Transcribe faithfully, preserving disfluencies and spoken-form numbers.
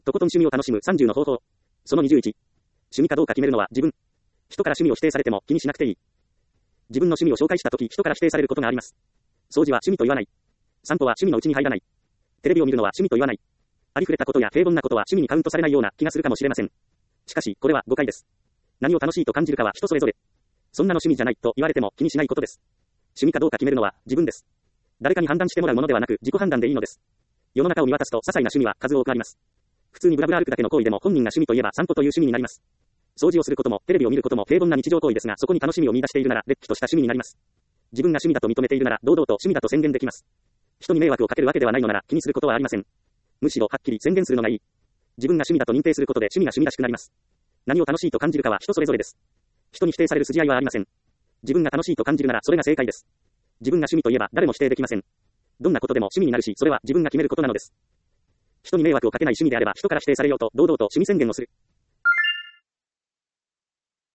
とことん趣味を楽しむさんじゅうの方法。そのにじゅういち。趣味かどうか決めるのは自分。人から趣味を否定されても気にしなくていい。自分の趣味を紹介したとき人から否定されることがあります。掃除は趣味と言わない。散歩は趣味のうちに入らない。テレビを見るのは趣味と言わない。ありふれたことや平凡なことは趣味にカウントされないような気がするかもしれません。しかし、これは誤解です。何を楽しいと感じるかは人それぞれ。そんなの趣味じゃないと言われても気にしないことです。趣味かどうか決めるのは自分です。誰かに判断してもらうものではなく自己判断でいいのです。世の中を見渡すと些細な趣味は数多くあります。普通にブラブラ歩くだけの行為でも本人が趣味といえば散歩という趣味になります。掃除をすることもテレビを見ることも平凡な日常行為ですが、そこに楽しみを見出しているなら、れっきとした趣味になります。自分が趣味だと認めているなら、堂々と趣味だと宣言できます。人に迷惑をかけるわけではないのなら気にすることはありません。むしろはっきり宣言するのがいい。自分が趣味だと認定することで趣味が趣味らしくなります。何を楽しいと感じるかは人それぞれです。人に否定される筋合いはありません。自分が楽しいと感じるならそれが正解です。自分が趣味といえば誰も否定できません。どんなことでも趣味になるし、それは自分が決めることなのです。人に迷惑をかけない趣味であれば人から否定されようと堂々と趣味宣言をする。